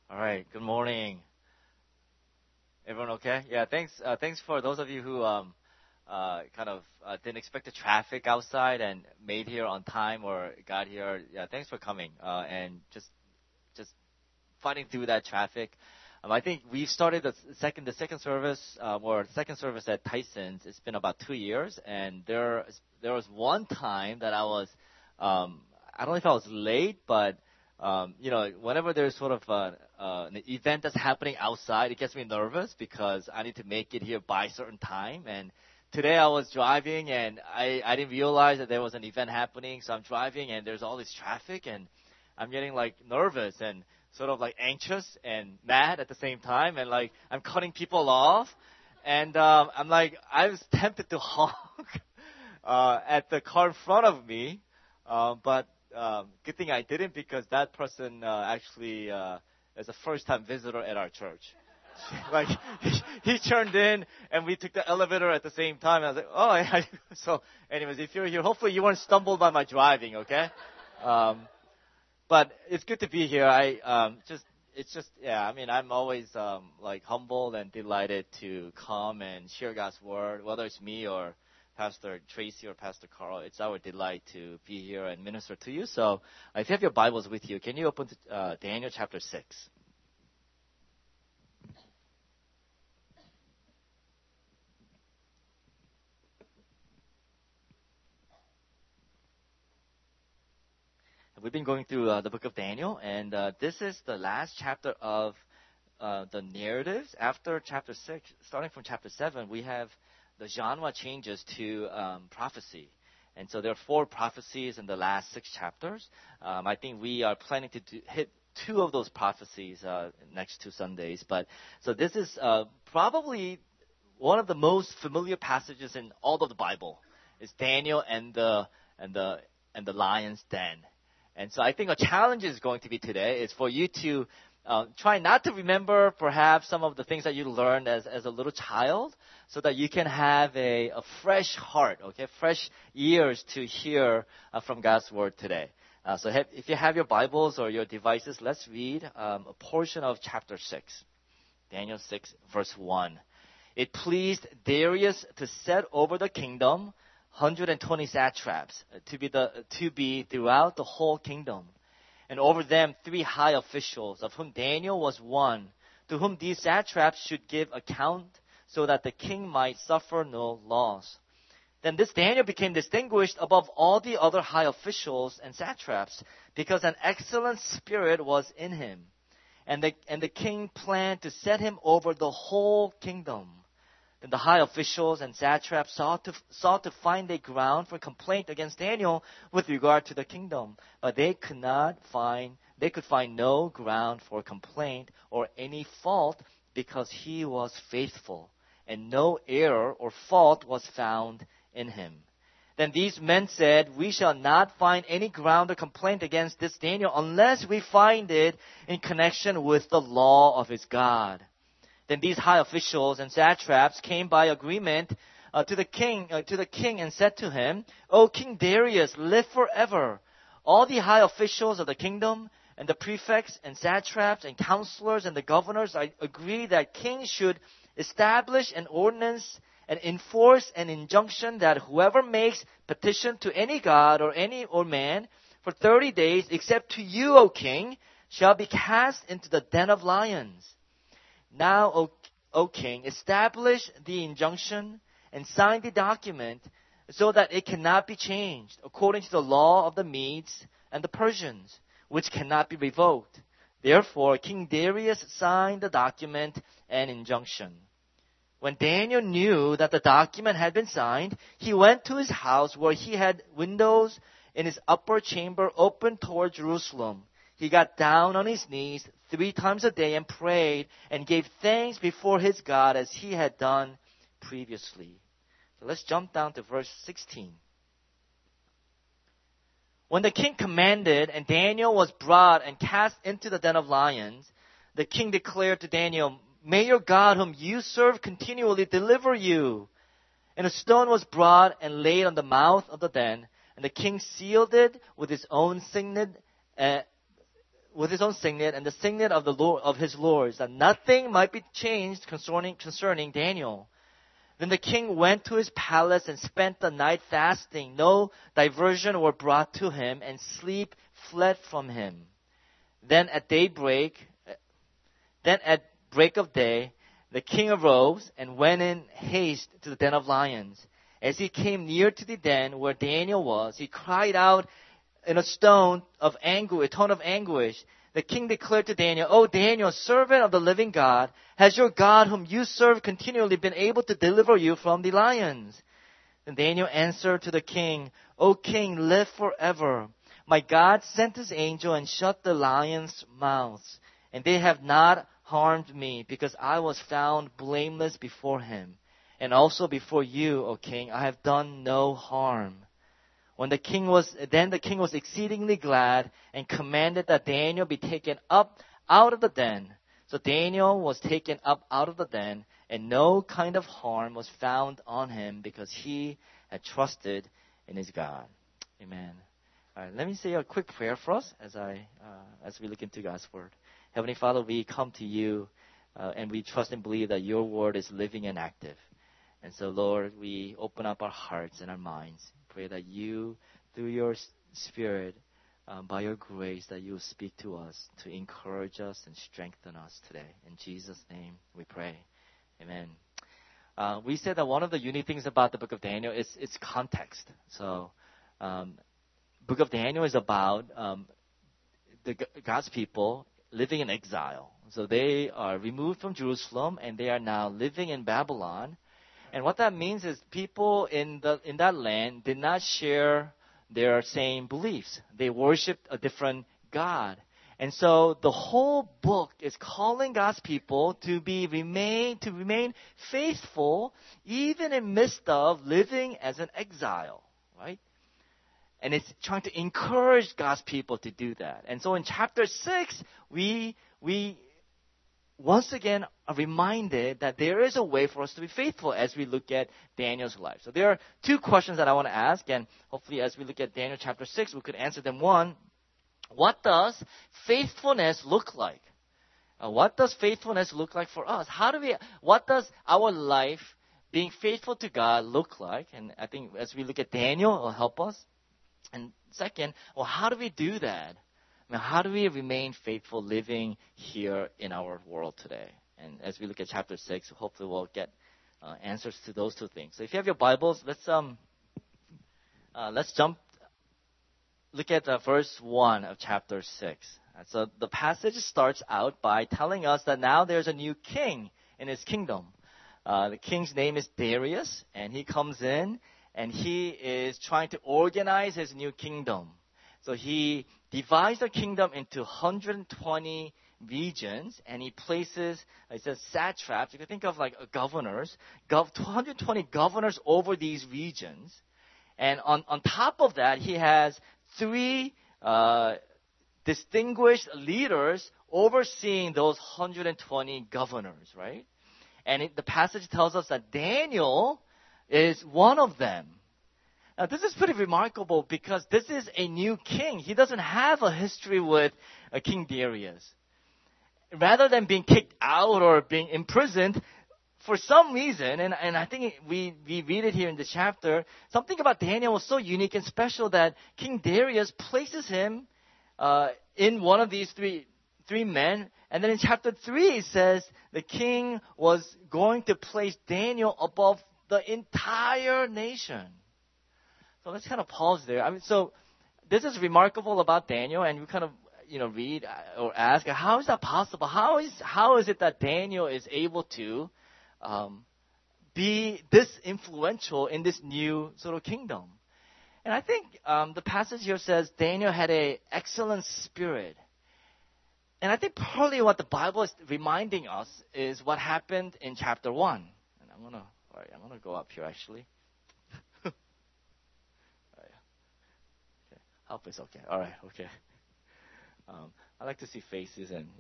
All right. Good morning. Everyone okay? Yeah. Thanks for those of you who didn't expect the traffic outside and made here on time or got here. Yeah. Thanks for coming and just fighting through that traffic. I think we started the second service second service at Tyson's. It's been about 2 years, and there was one time that I don't know if I was late, but whenever there's sort of an event that's happening outside, it gets me nervous because I need to make it here by a certain time. And today I was driving and I didn't realize that there was an event happening. So I'm driving and there's all this traffic and I'm getting like nervous and sort of like anxious and mad at the same time. And like I'm cutting people off. And I was tempted to honk at the car in front of me. But good thing I didn't because that person actually is a first-time visitor at our church. Like he turned in and we took the elevator at the same time. I was like, so anyways, if you're here, hopefully you weren't stumbled by my driving, okay? But it's good to be here. I'm always like humbled and delighted to come and share God's word, whether it's me or Pastor Tracy or Pastor Carl. It's our delight to be here and minister to you. So if you have your Bibles with you, can you open to Daniel chapter 6? We've been going through the book of Daniel, and this is the last chapter of the narratives. After chapter 6, starting from chapter 7, we have the genre changes to prophecy. And so there are 4 prophecies in the last 6 chapters. I think we are planning to hit 2 of those prophecies next 2 Sundays. But so this is probably one of the most familiar passages in all of the Bible. It's Daniel and the lion's den. And so I think a challenge is going to be today is for you to try not to remember perhaps some of the things that you learned as a little child so that you can have a fresh heart, okay, fresh ears to hear from God's word today. If you have your Bibles or your devices, let's read a portion of chapter 6, Daniel 6, verse 1. It pleased Darius to set over the kingdom 120 satraps to be throughout the whole kingdom. And over them 3 high officials, of whom Daniel was one, to whom these satraps should give account, so that the king might suffer no loss. Then this Daniel became distinguished above all the other high officials and satraps, because an excellent spirit was in him. And the king planned to set him over the whole kingdom. Then the high officials and satraps sought to find a ground for complaint against Daniel with regard to the kingdom, but they could find no ground for complaint or any fault, because he was faithful, and no error or fault was found in him. Then these men said, "We shall not find any ground of complaint against this Daniel unless we find it in connection with the law of his God." Then these high officials and satraps came by agreement to the king and said to him, "O King Darius, live forever. All the high officials of the kingdom and the prefects and satraps and counselors and the governors agree that kings should establish an ordinance and enforce an injunction that whoever makes petition to any god or man for 30 days, except to you, O king, shall be cast into the den of lions. Now, O king, establish the injunction and sign the document so that it cannot be changed according to the law of the Medes and the Persians, which cannot be revoked." Therefore, King Darius signed the document and injunction. When Daniel knew that the document had been signed, he went to his house where he had windows in his upper chamber open toward Jerusalem. He got down on his knees 3 times a day and prayed and gave thanks before his God as he had done previously. So let's jump down to verse 16. When the king commanded and Daniel was brought and cast into the den of lions, the king declared to Daniel, "May your God whom you serve continually deliver you." And a stone was brought and laid on the mouth of the den, and the king sealed it with his own signet with his own signet and the signet of the Lord, of his lords, that nothing might be changed concerning Daniel. Then the king went to his palace and spent the night fasting. No diversion were brought to him, and sleep fled from him. Then at break of day, the king arose and went in haste to the den of lions. As he came near to the den where Daniel was, he cried out in a tone of anguish. The king declared to Daniel, "O Daniel, servant of the living God, has your God whom you serve continually been able to deliver you from the lions?" Then Daniel answered to the king, "O king, live forever. My God sent his angel and shut the lions' mouths, and they have not harmed me, because I was found blameless before him. And also before you, O king, I have done no harm." Then the king was exceedingly glad and commanded that Daniel be taken up out of the den. So Daniel was taken up out of the den, and no kind of harm was found on him, because he had trusted in his God. Amen. All right, let me say a quick prayer for us as we look into God's word. Heavenly Father, we come to you and we trust and believe that your word is living and active. And so, Lord, we open up our hearts and our minds. Pray that you, through your Spirit, by your grace, that you will speak to us to encourage us and strengthen us today. In Jesus' name we pray. Amen. We said that one of the unique things about the book of Daniel is its context. So, book of Daniel is about God's people living in exile. So they are removed from Jerusalem and they are now living in Babylon. And what that means is people in that land did not share their same beliefs. They worshipped a different God. And so the whole book is calling God's people to remain faithful even in midst of living as an exile, right? And it's trying to encourage God's people to do that. And so in chapter 6, we once again are reminded that there is a way for us to be faithful as we look at Daniel's life. So there are two questions that I want to ask, and hopefully as we look at Daniel chapter 6, we could answer them. One, what does faithfulness look like? What does faithfulness look like for us? What does our life being faithful to God look like? And I think as we look at Daniel, it will help us. And second, how do we do that? How do we remain faithful living here in our world today? And as we look at chapter 6, hopefully we'll get answers to those two things. So if you have your Bibles, let's look at verse 1 of chapter 6. So the passage starts out by telling us that now there's a new king in his kingdom. The king's name is Darius, and he comes in, and he is trying to organize his new kingdom. So he divides the kingdom into 120 regions, and he places, it says satraps. You can think of like governors, 120 governors over these regions. And on top of that, he has 3 distinguished leaders overseeing those 120 governors, right? And the passage tells us that Daniel is one of them. Now, this is pretty remarkable because this is a new king. He doesn't have a history with King Darius. Rather than being kicked out or being imprisoned, for some reason, and I think we read it here in the chapter, something about Daniel was so unique and special that King Darius places him in one of these three men. And then in chapter 3, it says the king was going to place Daniel above the entire nation. So let's kind of pause there. So this is remarkable about Daniel, and we kind of, read or ask, how is that possible? How is it that Daniel is able to be this influential in this new sort of kingdom? And I think the passage here says Daniel had an excellent spirit. And I think probably what the Bible is reminding us is what happened in chapter 1. And I'm gonna go up here actually. Help is okay. All right, okay. I like to see faces and,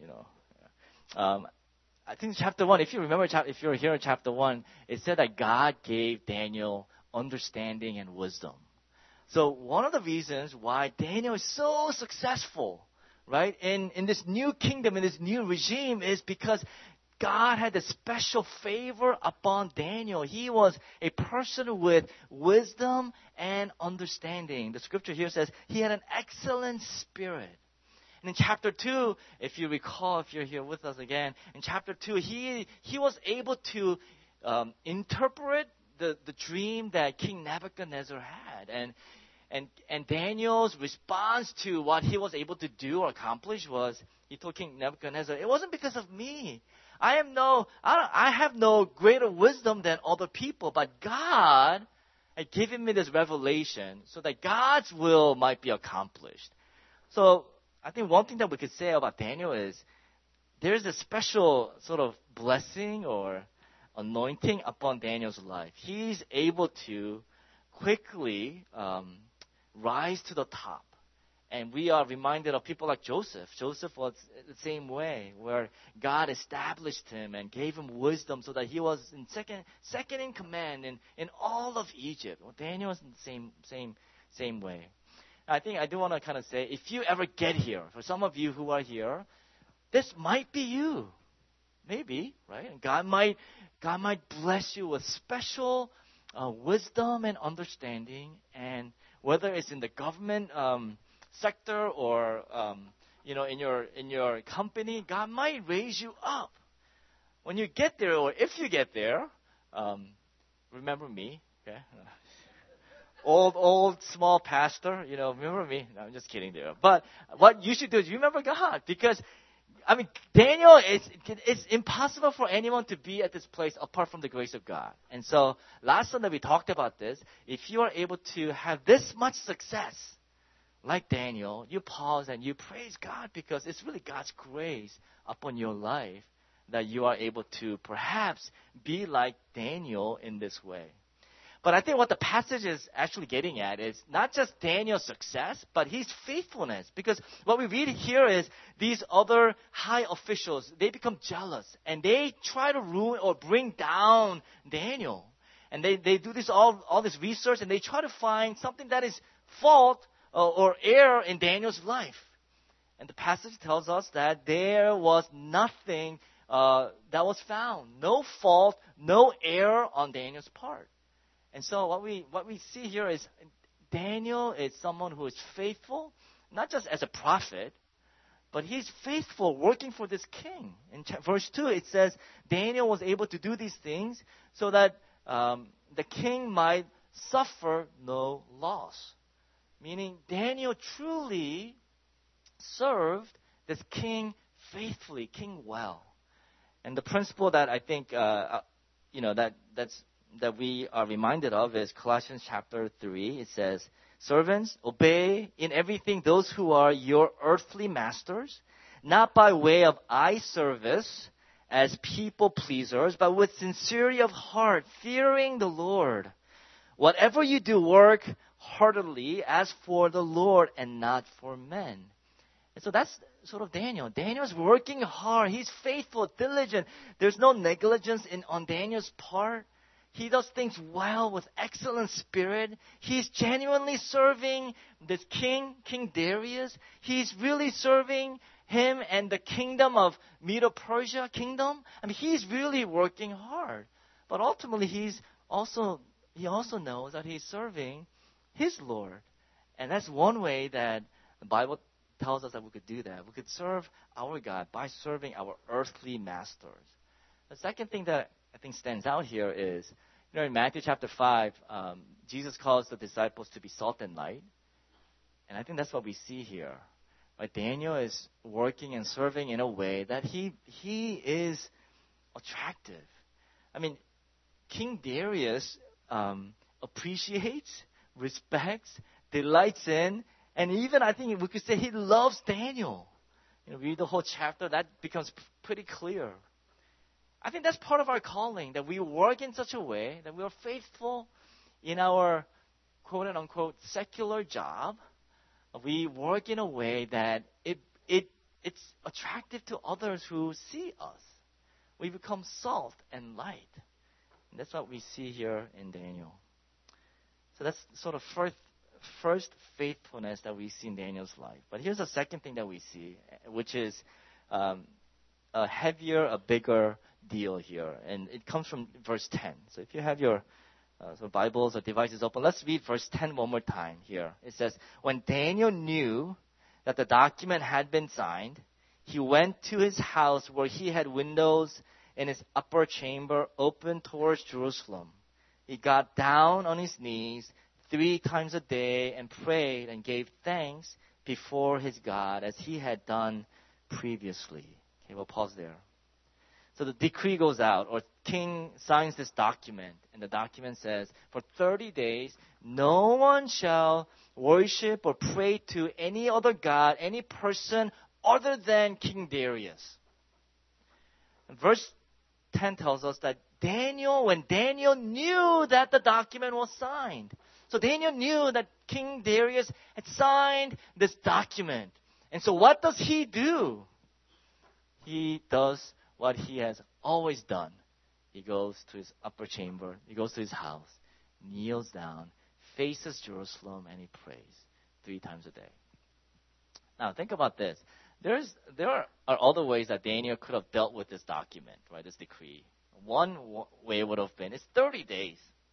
I think chapter 1, if you remember, if you're here in chapter 1, it said that God gave Daniel understanding and wisdom. So one of the reasons why Daniel is so successful, right, in this new kingdom, in this new regime, is because God had a special favor upon Daniel. He was a person with wisdom and understanding. The scripture here says he had an excellent spirit. And in chapter 2, if you recall, if you're here with us again, in chapter 2, he was able to interpret the dream that King Nebuchadnezzar had. And Daniel's response to what he was able to do or accomplish was, he told King Nebuchadnezzar, it wasn't because of me. I have no greater wisdom than other people, but God had given me this revelation so that God's will might be accomplished. So I think one thing that we could say about Daniel is there's a special sort of blessing or anointing upon Daniel's life. He's able to quickly rise to the top. And we are reminded of people like Joseph. Joseph was the same way, where God established him and gave him wisdom so that he was in second in command in all of Egypt. Well, Daniel was in the same way. I think I do want to kind of say, if you ever get here, for some of you who are here, this might be you. Maybe, right? And God might bless you with special wisdom and understanding, and whether it's in the government sector or in your company, God might raise you up. When you get there, or if you get there, remember me, okay? Old small pastor, remember me. No, I'm just kidding there. But what you should do is remember God, because Daniel, it's impossible for anyone to be at this place apart from the grace of God. And so last Sunday we talked about this. If you are able to have this much success, like Daniel, you pause and you praise God, because it's really God's grace upon your life that you are able to perhaps be like Daniel in this way. But I think what the passage is actually getting at is not just Daniel's success, but his faithfulness. Because what we read here is these other high officials, they become jealous and they try to ruin or bring down Daniel. And they do this all this research, and they try to find something that is fault or error in Daniel's life. And the passage tells us that there was nothing that was found. No fault, no error on Daniel's part. And so what we see here is Daniel is someone who is faithful, not just as a prophet, but he's faithful working for this king. In verse 2, it says Daniel was able to do these things so that the king might suffer no loss. Meaning Daniel truly served this king faithfully, king well. And the principle that I think that we are reminded of is Colossians chapter 3. It says, servants, obey in everything those who are your earthly masters, not by way of eye service as people pleasers, but with sincerity of heart, fearing the Lord. Whatever you do, work heartily as for the Lord and not for men. And so that's sort of Daniel. Daniel's working hard. He's faithful, diligent. There's no negligence on Daniel's part. He does things well with excellent spirit. He's genuinely serving this king, King Darius. He's really serving him and the kingdom of Medo-Persia kingdom. He's really working hard. But ultimately, he also knows that he's serving his Lord. And that's one way that the Bible tells us that we could do that. We could serve our God by serving our earthly masters. The second thing that I think stands out here is, in Matthew chapter 5, Jesus calls the disciples to be salt and light. And I think that's what we see here. Right? Daniel is working and serving in a way that he is attractive. King Darius appreciates, respects, delights in, and even I think we could say he loves Daniel. Read the whole chapter, that becomes pretty clear. I think that's part of our calling, that we work in such a way that we are faithful in our quote-unquote secular job. We work in a way that it's attractive to others who see us. We become salt and light. And that's what we see here in Daniel. So that's sort of first faithfulness that we see in Daniel's life. But here's the second thing that we see, which is a heavier, a bigger deal here. And it comes from verse 10. So if you have your Bibles or devices open, let's read verse 10 one more time here. It says, when Daniel knew that the document had been signed, he went to his house where he had windows in his upper chamber open towards Jerusalem. He got down on his knees 3 times a day and prayed and gave thanks before his God as he had done previously. Okay, we'll pause there. So the decree goes out, or king signs this document, and the document says, for 30 days, no one shall worship or pray to any other god, any person other than King Darius. And verse 10 tells us that when Daniel knew that the document was signed. So Daniel knew that King Darius had signed this document. And so what does he do? He does what he has always done. He goes to his upper chamber. He goes to his house, kneels down, faces Jerusalem, and he prays 3 times a day. Now, think about this. There are other ways that Daniel could have dealt with this document, right, this decree. One way would have been, it's 30 days.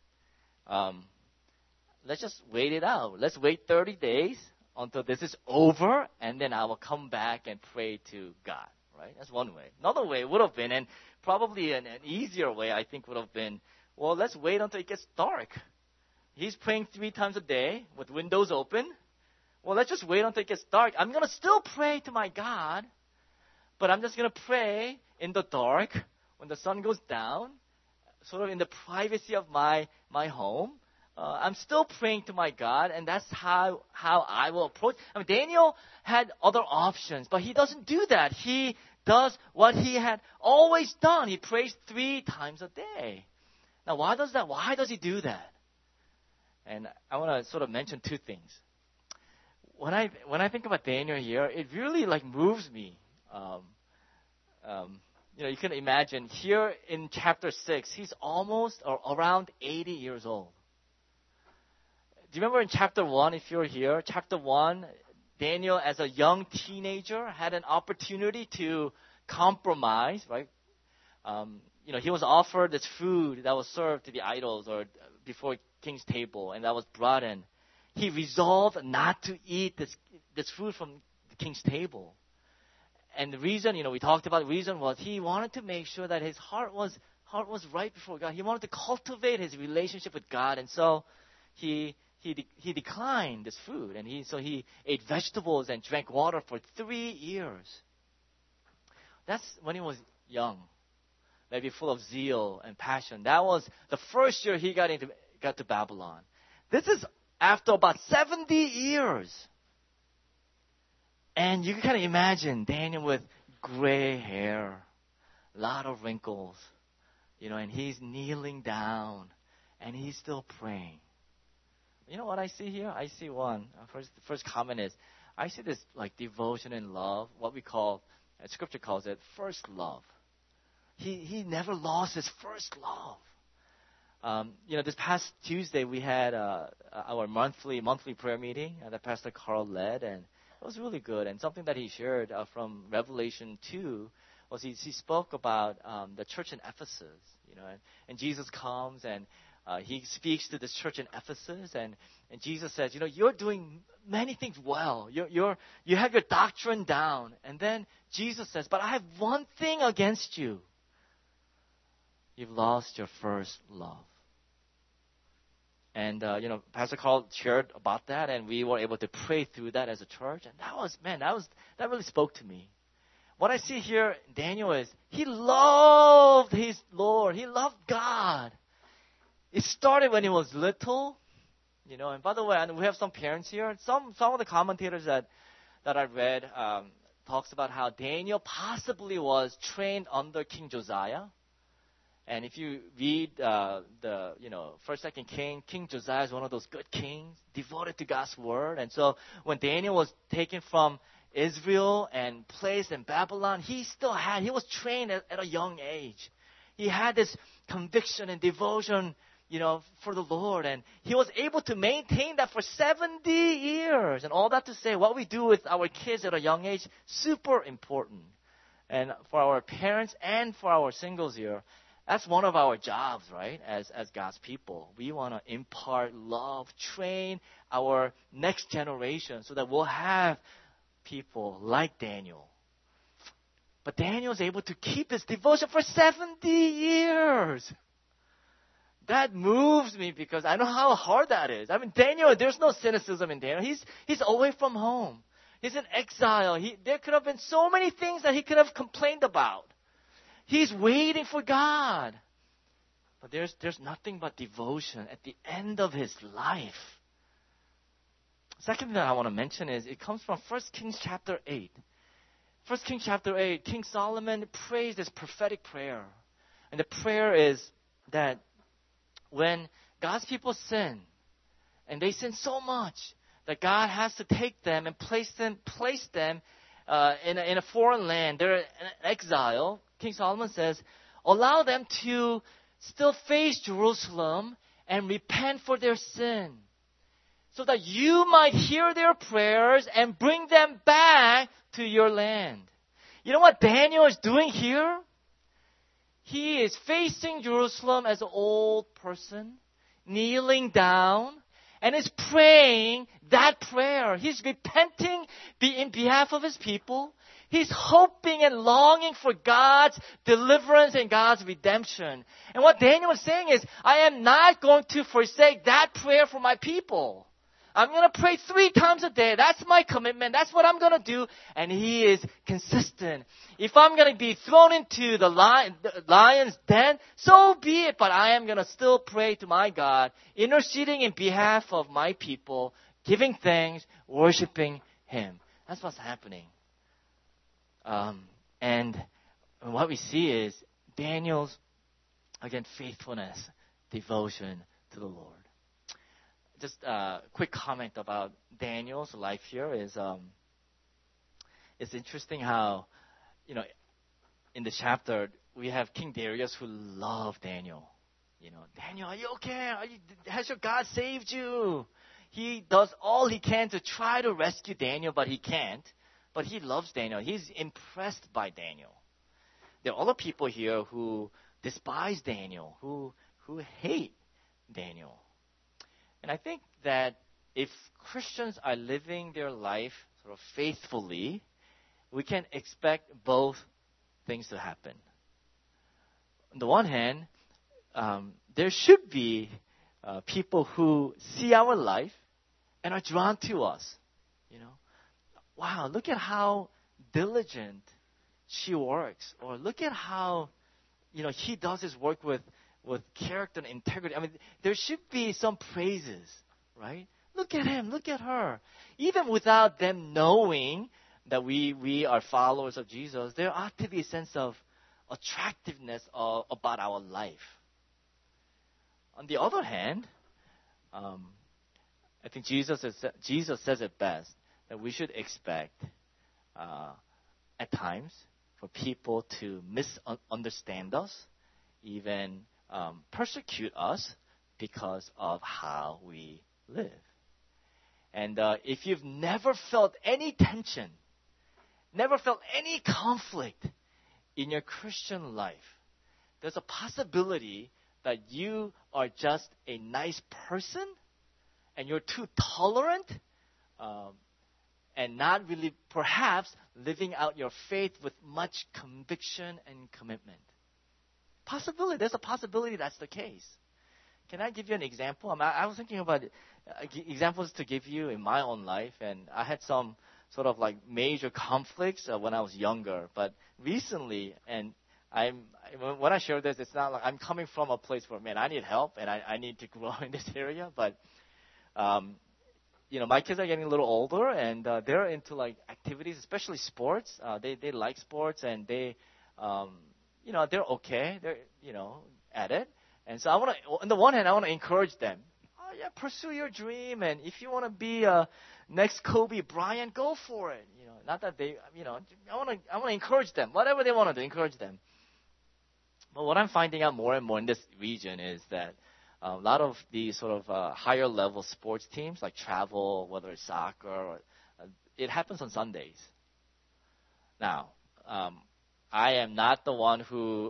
Let's just wait it out. Let's wait 30 days until this is over, and then I will come back and pray to God, right? That's one way. Another way would have been, and probably an easier way, I think, would have been, well, let's wait until it gets dark. He's praying 3 times a day with windows open. Well, let's just wait until it gets dark. I'm going to still pray to my God, but I'm just going to pray in the dark when the sun goes down, sort of in the privacy of my home. I'm still praying to my God, and that's how I will approach. I mean, Daniel had other options, but he doesn't do that. He does what he had always done. He prays 3 times a day. Now, why does that? Why does he do that? And I want to sort of mention 2 things. When I think about Daniel here, it really moves me. You can imagine here in chapter 6, he's almost or around 80 years old. Do you remember in chapter 1, if you're here, chapter 1, Daniel as a young teenager had an opportunity to compromise, right? He was offered this food that was served to the idols or before king's table, and that was brought in. He resolved not to eat this food from the king's table. And the reason, we talked about the reason was he wanted to make sure that his heart was right before God. He wanted to cultivate his relationship with God. And so he declined this food. And he ate vegetables and drank water for 3 years. That's when he was young, maybe full of zeal and passion. That was the first year he got to Babylon. This is after about 70 years. And you can kind of imagine Daniel with gray hair, a lot of wrinkles, and he's kneeling down, and he's still praying. You know what I see here? I see one. The first comment is, I see this devotion and love, what we call, Scripture calls it, first love. He never lost his first love. This past Tuesday we had our monthly prayer meeting that Pastor Carl led, and it was really good. And something that he shared from Revelation 2 was he spoke about the church in Ephesus, and Jesus comes and he speaks to this church in Ephesus, and Jesus says, you're doing many things well. You have your doctrine down, and then Jesus says, but I have one thing against you. You've lost your first love. And, Pastor Carl shared about that, and we were able to pray through that as a church. And that really spoke to me. What I see here, Daniel, is he loved his Lord. He loved God. It started when he was little, and by the way, and we have some parents here. Some of the commentators that I read talks about how Daniel possibly was trained under King Josiah. And if you read First, Second King Josiah is one of those good kings, devoted to God's word. And so when Daniel was taken from Israel and placed in Babylon, he was trained at a young age. He had this conviction and devotion for the Lord. And he was able to maintain that for 70 years. And all that to say, what we do with our kids at a young age, super important. And for our parents and for our singles here, that's one of our jobs, right? As God's people. We want to impart love, train our next generation so that we'll have people like Daniel. But Daniel's able to keep his devotion for 70 years. That moves me because I know how hard that is. I mean, Daniel, there's no cynicism in Daniel. He's away from home. He's in exile. There could have been so many things that he could have complained about. He's waiting for God. But there's nothing but devotion at the end of his life. Second thing that I want to mention is it comes from 1 Kings chapter 8. 1 Kings chapter 8, King Solomon prays this prophetic prayer. And the prayer is that when God's people sin, and they sin so much that God has to take them and place them in a foreign land. They're in exile. King Solomon says, allow them to still face Jerusalem and repent for their sin, so that you might hear their prayers and bring them back to your land. You know what Daniel is doing here? He is facing Jerusalem as an old person, kneeling down, and is praying that prayer. He's repenting in behalf of his people. He's hoping and longing for God's deliverance and God's redemption. And what Daniel is saying is, I am not going to forsake that prayer for my people. I'm going to pray 3 times a day. That's my commitment. That's what I'm going to do. And he is consistent. If I'm going to be thrown into the lion's den, so be it. But I am going to still pray to my God, interceding in behalf of my people, giving thanks, worshiping him. That's what's happening. And what we see is Daniel's, again, faithfulness, devotion to the Lord. Just a quick comment about Daniel's life here is it's interesting how, in the chapter, we have King Darius who loved Daniel. Daniel, are you okay? Has your God saved you? He does all he can to try to rescue Daniel, but he can't. But he loves Daniel. He's impressed by Daniel. There are other people here who despise Daniel, who hate Daniel. And I think that if Christians are living their life sort of faithfully, we can expect both things to happen. On the one hand, there should be people who see our life and are drawn to us. Wow, look at how diligent she works. Or look at how, he does his work with character and integrity. I mean, there should be some praises, right? Look at him, look at her. Even without them knowing that we are followers of Jesus, there ought to be a sense of attractiveness about our life. On the other hand, I think Jesus says it best, that we should expect at times for people to misunderstand us, even persecute us because of how we live. And if you've never felt any tension, never felt any conflict in your Christian life, there's a possibility that you are just a nice person and you're too tolerant and not really perhaps living out your faith with much conviction and commitment. There's a possibility that's the case. Can I give you an example? I was thinking about examples to give you in my own life, and I had some sort of like major conflicts when I was younger. But recently, and when I share this, it's not like I'm coming from a place where, man, I need help and I need to grow in this area. But my kids are getting a little older, and they're into like activities, especially sports. They like sports, and they're okay. They're at it. And so on the one hand, I want to encourage them. Oh yeah, pursue your dream, and if you want to be next Kobe Bryant, go for it. Not that they, I want to encourage them. Whatever they want to do, encourage them. But what I'm finding out more and more in this region is that A lot of the sort of higher level sports teams, like travel, whether it's soccer, it happens on Sundays. Now, I am not the one who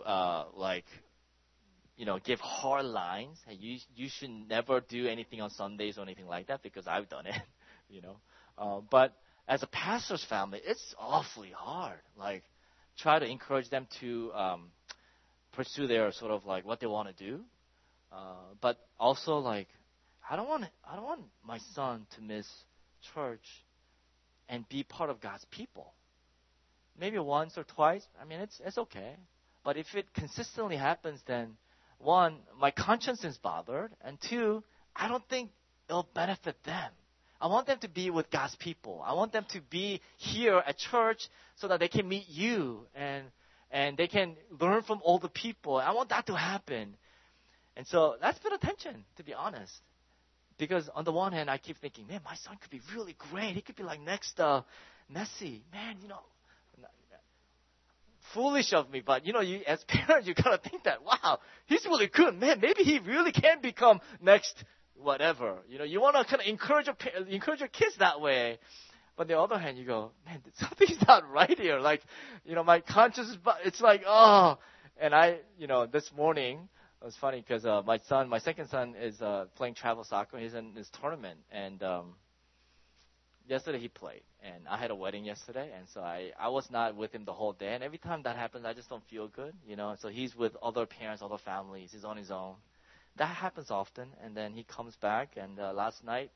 give hard lines. Hey, you should never do anything on Sundays or anything like that because I've done it, you know. But as a pastor's family, it's awfully hard. Like, try to encourage them to pursue their sort of like what they want to do, but also like I don't want my son to miss church and be part of God's people. Maybe once or twice. I mean, it's okay. But if it consistently happens, then one, my conscience is bothered, and two, I don't think it'll benefit them. I want them to be with God's people. I want them to be here at church so that they can meet you and they can learn from all the people. I want that to happen. And so that's been a tension, to be honest. Because on the one hand, I keep thinking, man, my son could be really great. He could be like next Messi. Man, foolish of me, but you as parents, you gotta think that, wow, he's really good, man. Maybe he really can become next whatever. You want to kind of encourage your kids that way. But on the other hand, you go, man, something's not right here. Like, my conscience is, it's like, oh. And this morning, it was funny because my second son is playing travel soccer. He's in this tournament, and yesterday he played, and I had a wedding yesterday, and so I was not with him the whole day. And every time that happens, I just don't feel good, So he's with other parents, other families. He's on his own. That happens often, and then he comes back, and last night,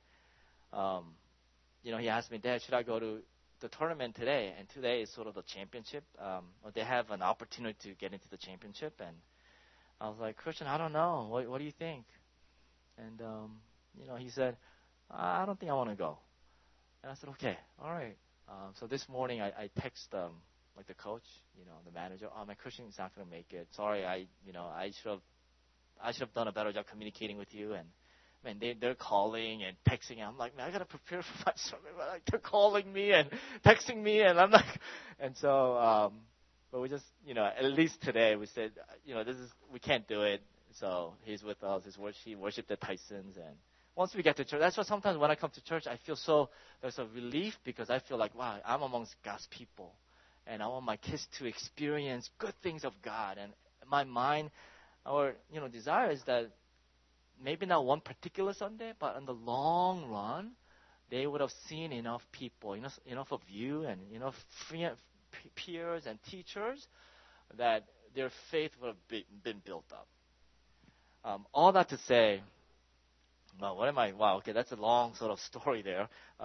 he asked me, Dad, should I go to the tournament today? And today is sort of the championship. They have an opportunity to get into the championship, and I was like, Christian, I don't know. What do you think? And, he said, I don't think I want to go. And I said, okay, all right. So this morning I text the coach, the manager. Oh, my Christian is not going to make it. Sorry, I should have done a better job communicating with you. And man, they're calling and texting. I'm like, man, I gotta prepare for my sermon. Like, they're calling me and texting me, and I'm like, and so, but we just, at least today we said, we can't do it. So he's with us. He worshipped at Tyson's, and once we get to church, that's why sometimes when I come to church, I feel there's a relief because I feel like, wow, I'm amongst God's people, and I want my kids to experience good things of God. And my mind, our desire is that maybe not one particular Sunday, but in the long run, they would have seen enough people, enough of you and enough peers and teachers that their faith would have been built up. All that to say, well, wow, okay, that's a long sort of story there.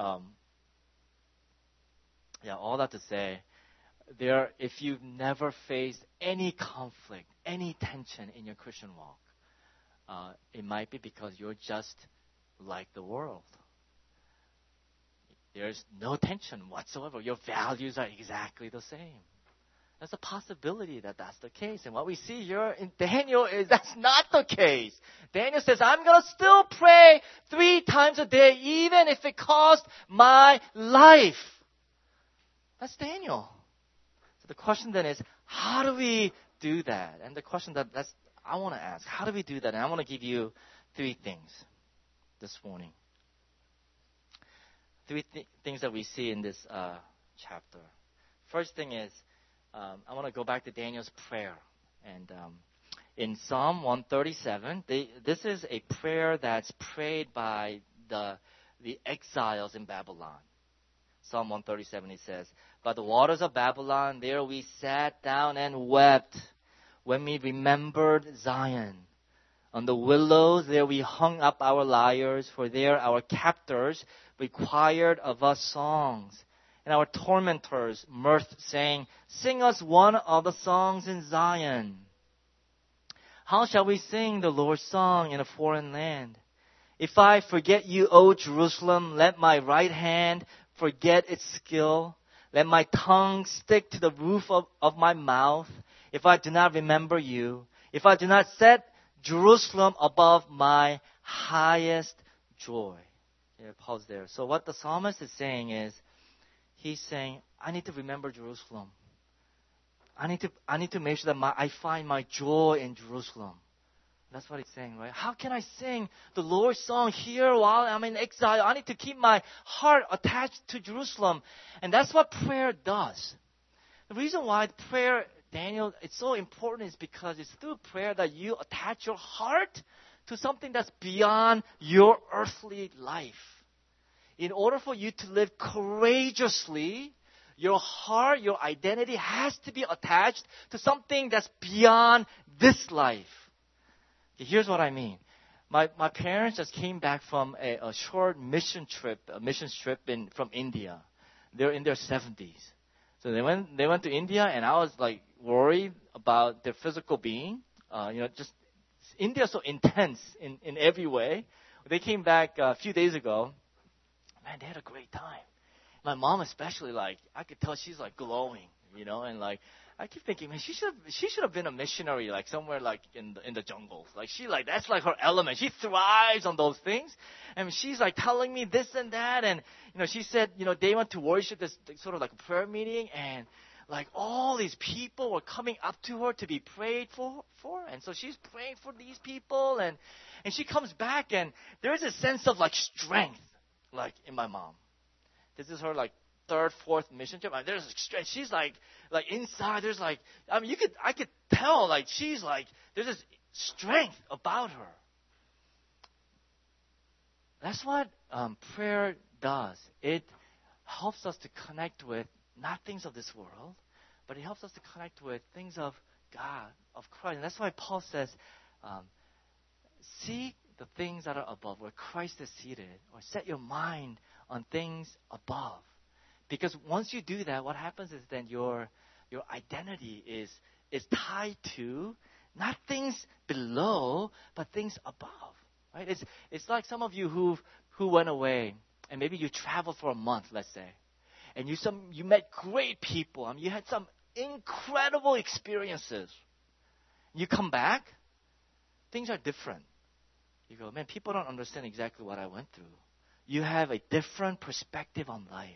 All that to say, if you've never faced any conflict, any tension in your Christian walk, it might be because you're just like the world. There's no tension whatsoever. Your values are exactly the same. There's a possibility that that's the case. And what we see here in Daniel is that's not the case. Daniel says, I'm going to still pray 3 times a day, even if it costs my life. That's Daniel. So the question then is, how do we do that? And the question that's I want to ask, how do we do that? And I want to give you 3 things this morning. 3 things that we see in this chapter. First thing is, I want to go back to Daniel's prayer. And in Psalm 137, this is a prayer that's prayed by the exiles in Babylon. Psalm 137, it says, by the waters of Babylon, there we sat down and wept when we remembered Zion. On the willows there we hung up our lyres, for there our captors required of us songs. And our tormentors mirth, saying, sing us one of the songs in Zion. How shall we sing the Lord's song in a foreign land? If I forget you, O Jerusalem, let my right hand forget its skill. Let my tongue stick to the roof of my mouth. If I do not remember you, if I do not set Jerusalem above my highest joy. Yeah, pause there. So what the psalmist is saying is, he's saying, I need to remember Jerusalem. I need to make sure that I find my joy in Jerusalem. That's what he's saying, right? How can I sing the Lord's song here while I'm in exile? I need to keep my heart attached to Jerusalem. And that's what prayer does. The reason why prayer, Daniel, it's so important is because it's through prayer that you attach your heart to something that's beyond your earthly life. In order for you to live courageously, your heart, your identity has to be attached to something that's beyond this life. Okay, here's what I mean. My parents just came back from a short mission trip from India. They're in their 70s. So they went to India, and I was like worried about their physical being. Just India is so intense in every way. They came back a few days ago. Man, they had a great time. My mom especially, like, I could tell she's like glowing, and like, I keep thinking, man, she should have been a missionary, like somewhere like in the jungles. Like that's like her element. She thrives on those things. And she's like telling me this and that. And, she said, they went to worship this sort of like a prayer meeting, and like all these people were coming up to her to be prayed for. And so she's praying for these people, and she comes back, and there's a sense of like strength, like in my mom. This is her like third, fourth mission trip. There's strength. She's like inside. There's like, I could tell like she's like, there's this strength about her. That's what prayer does. It helps us to connect with not things of this world, but it helps us to connect with things of God, of Christ. And that's why Paul says, seek the things that are above, where Christ is seated, or set your mind on things above. Because once you do that, what happens is then your identity is tied to not things below, but things above. Right? It's like some of you who went away, and maybe you traveled for a month, let's say, and you met great people. You had some incredible experiences. You come back, things are different. You go, man, people don't understand exactly what I went through. You have a different perspective on life.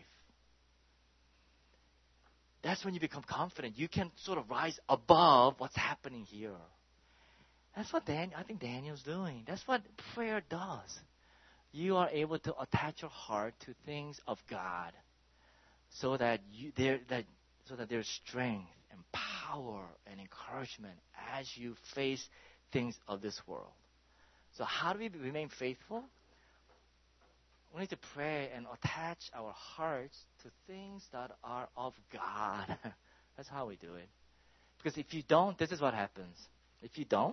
That's when you become confident. You can sort of rise above what's happening here. That's what I think Daniel's doing. That's what prayer does. You are able to attach your heart to things of God, so that there's strength and power and encouragement as you face things of this world. So how do we remain faithful? We need to pray and attach our hearts to things that are of God. That's how we do it. Because if you don't, this is what happens. If you don't,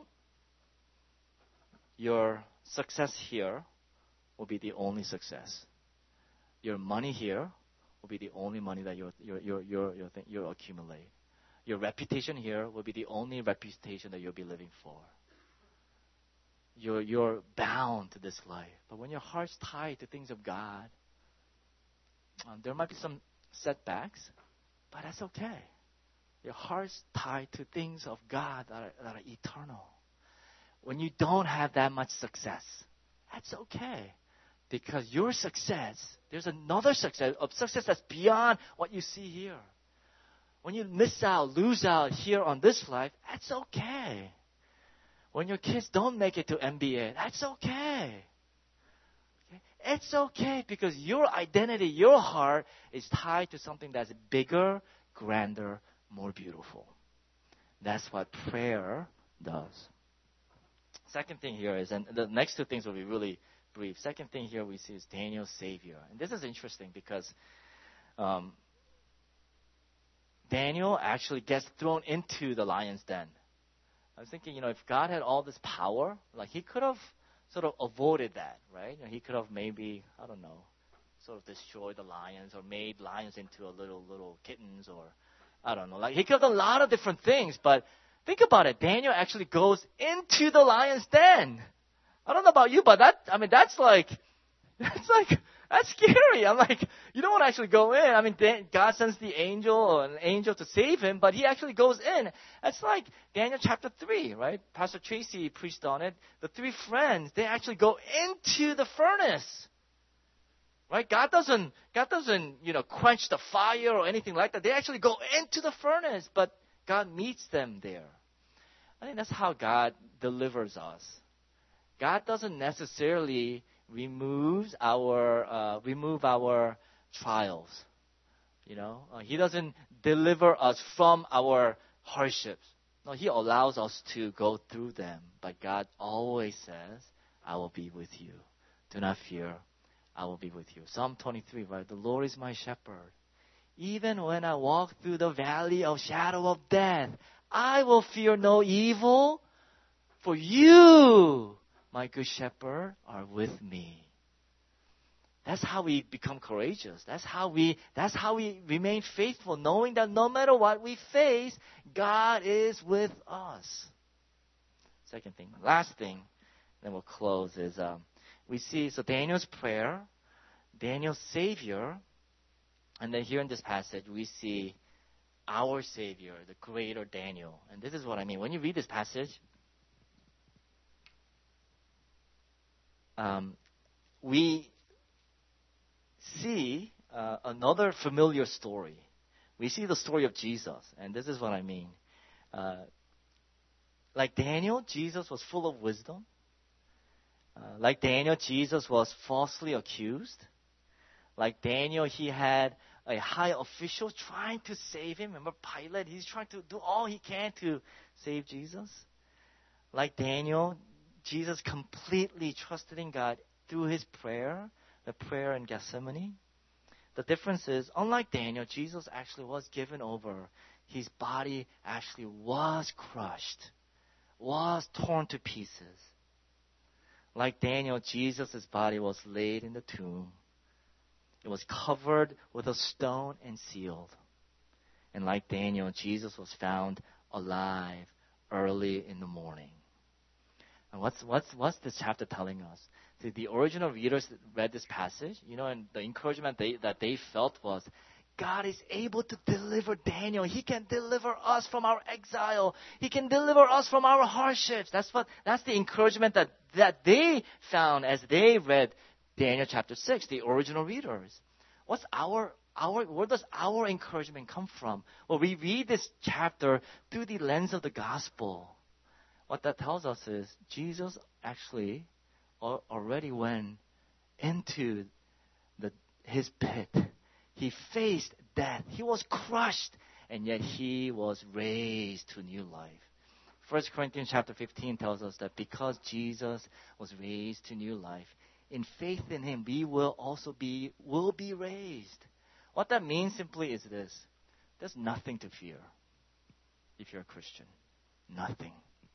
your success here will be the only success. Your money here will be the only money that you'll accumulate. Your reputation here will be the only reputation that you'll be living for. You're bound to this life. But when your heart's tied to things of God, there might be some setbacks, but that's okay. Your heart's tied to things of God that are eternal. When you don't have that much success, that's okay. Because your success, there's another success, a success that's beyond what you see here. When you lose out here on this life, that's okay. When your kids don't make it to MBA, that's okay. It's okay because your identity, your heart is tied to something that's bigger, grander, more beautiful. That's what prayer does. Second thing here is, and the next two things will be really brief. Second thing here we see is Daniel's Savior. And this is interesting because Daniel actually gets thrown into the lion's den. I was thinking, if God had all this power, like he could have sort of avoided that, right? He could have maybe, I don't know, sort of destroyed the lions or made lions into a little kittens, or I don't know. Like he could have done a lot of different things, but think about it. Daniel actually goes into the lion's den. I don't know about you, but that's scary. I'm like, you don't want to actually go in. God sends the angel or an angel to save him, but he actually goes in. That's like Daniel chapter 3, right? Pastor Tracy preached on it. The three friends, they actually go into the furnace. Right? God doesn't, quench the fire or anything like that. They actually go into the furnace, but God meets them there. I think that's how God delivers us. God doesn't necessarily remove our trials. He doesn't deliver us from our hardships. No, He allows us to go through them. But God always says, I will be with you. Do not fear. I will be with you. Psalm 23, right? The Lord is my shepherd. Even when I walk through the valley of shadow of death, I will fear no evil, for you, my good shepherd, are with me. That's how we become courageous. That's how we remain faithful, knowing that no matter what we face, God is with us. Second thing, last thing, then we'll close, is we see Daniel's prayer, Daniel's Savior, and then here in this passage we see our Savior, the greater Daniel. And this is what I mean. When you read this passage, we see another familiar story. We see the story of Jesus, and this is what I mean. Like Daniel, Jesus was full of wisdom. Like Daniel, Jesus was falsely accused. Like Daniel, he had a high official trying to save him. Remember Pilate? He's trying to do all he can to save Jesus. Like Daniel, Jesus completely trusted in God through his prayer, the prayer in Gethsemane. The difference is, unlike Daniel, Jesus actually was given over. His body actually was crushed, was torn to pieces. Like Daniel, Jesus' body was laid in the tomb. It was covered with a stone and sealed. And like Daniel, Jesus was found alive early in the morning. And what's this chapter telling us? See, the original readers read this passage, and the encouragement that they felt was, God is able to deliver Daniel. He can deliver us from our exile. He can deliver us from our hardships. That's the encouragement that they found as they read Daniel chapter 6, the original readers. Where does our encouragement come from? Well, we read this chapter through the lens of the gospel. What that tells us is Jesus actually already went into his pit. He faced death. He was crushed, and yet he was raised to new life. 1 Corinthians chapter 15 tells us that because Jesus was raised to new life, in faith in him, we will be raised. What that means simply is this: there's nothing to fear if you're a Christian. Nothing.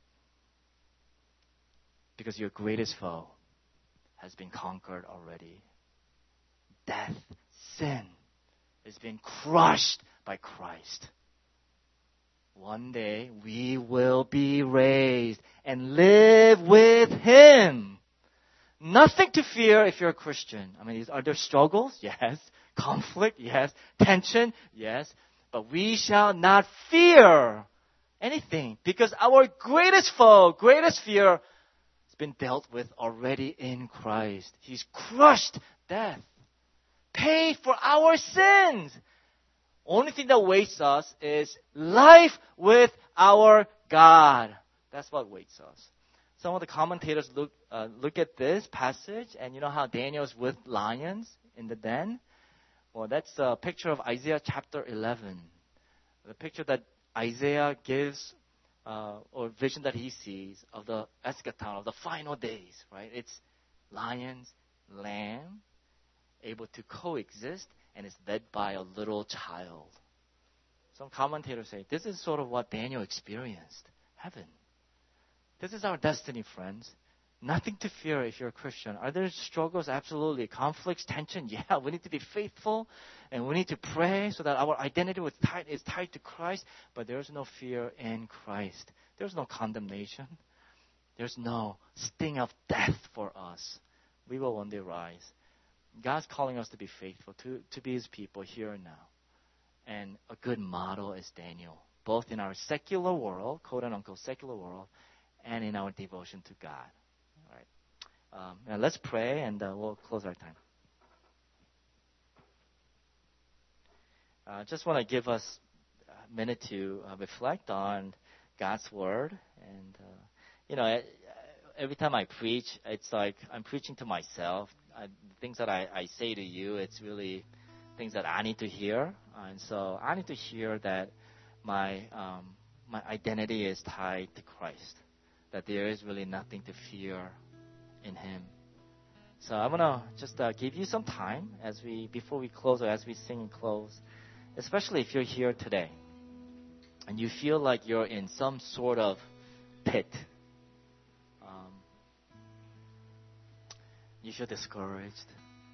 Because your greatest foe has been conquered already. Death, sin, has been crushed by Christ. One day we will be raised and live with him. Nothing to fear if you're a Christian. Are there struggles? Yes. Conflict? Yes. Tension? Yes. But we shall not fear anything because our greatest foe, greatest fear has been dealt with already in Christ. He's crushed death, paid for our sins. Only thing that waits us is life with our God. That's what waits us. Some of the commentators look at this passage, and you know how Daniel's with lions in the den? Well, that's a picture of Isaiah chapter 11. The picture that Isaiah gives, or vision that he sees of the eschaton, of the final days, right? It's lions, lamb, able to coexist, and is led by a little child. Some commentators say this is sort of what Daniel experienced, heaven. This is our destiny, friends. Nothing to fear if you're a Christian. Are there struggles? Absolutely. Conflicts, tension? Yeah, we need to be faithful, and we need to pray so that our identity is tied to Christ, but there's no fear in Christ. There's no condemnation. There's no sting of death for us. We will one day rise. God's calling us to be faithful, to be his people here and now. And a good model is Daniel, both in our secular world, quote-unquote secular world, and in our devotion to God. All right. Now let's pray, and we'll close our time. I just want to give us a minute to reflect on God's word. And you know, every time I preach, it's like I'm preaching to myself. The things that I say to you, it's really things that I need to hear. And so I need to hear that my my identity is tied to Christ, that there is really nothing to fear in Him. So I want to just give you some time before we close or as we sing and close, especially if you're here today and you feel like you're in some sort of pit. You feel discouraged,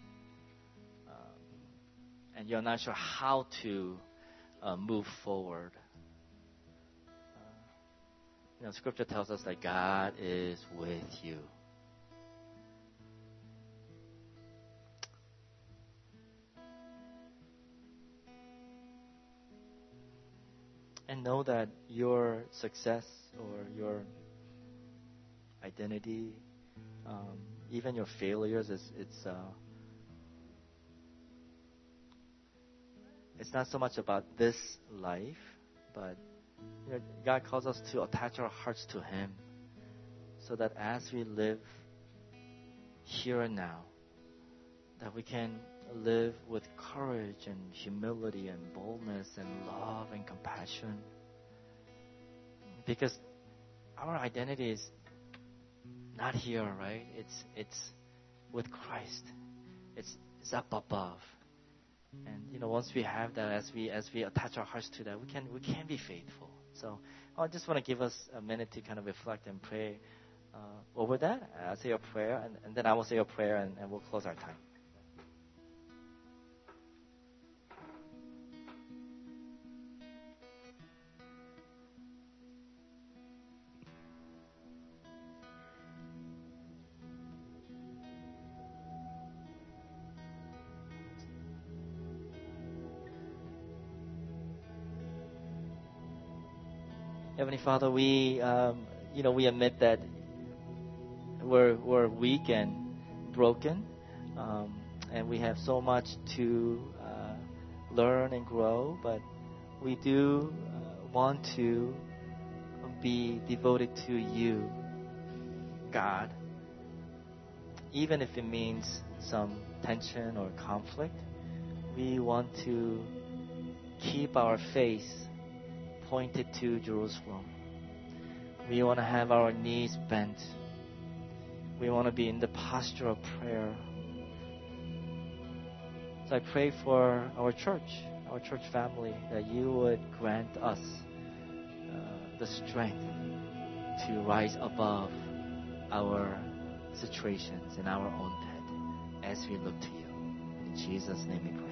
and you're not sure how to move forward. Scripture tells us that God is with you. And know that your success or your identity, even your failures, it's not so much about this life, but God calls us to attach our hearts to Him, so that as we live here and now, that we can live with courage and humility and boldness and love and compassion. Because our identity is not here, right? It's with Christ. It's up above. And once we have that, as we attach our hearts to that, we can be faithful. So I just want to give us a minute to kind of reflect and pray over that. I'll say a prayer, and then I will say a prayer, and we'll close our time. Heavenly Father, we admit that we're weak and broken, and we have so much to learn and grow. But we do want to be devoted to you, God, even if it means some tension or conflict. We want to keep our face pointed to Jerusalem. We want to have our knees bent. We want to be in the posture of prayer. So I pray for our church family, that you would grant us the strength to rise above our situations and our own pit as we look to you. In Jesus' name we pray.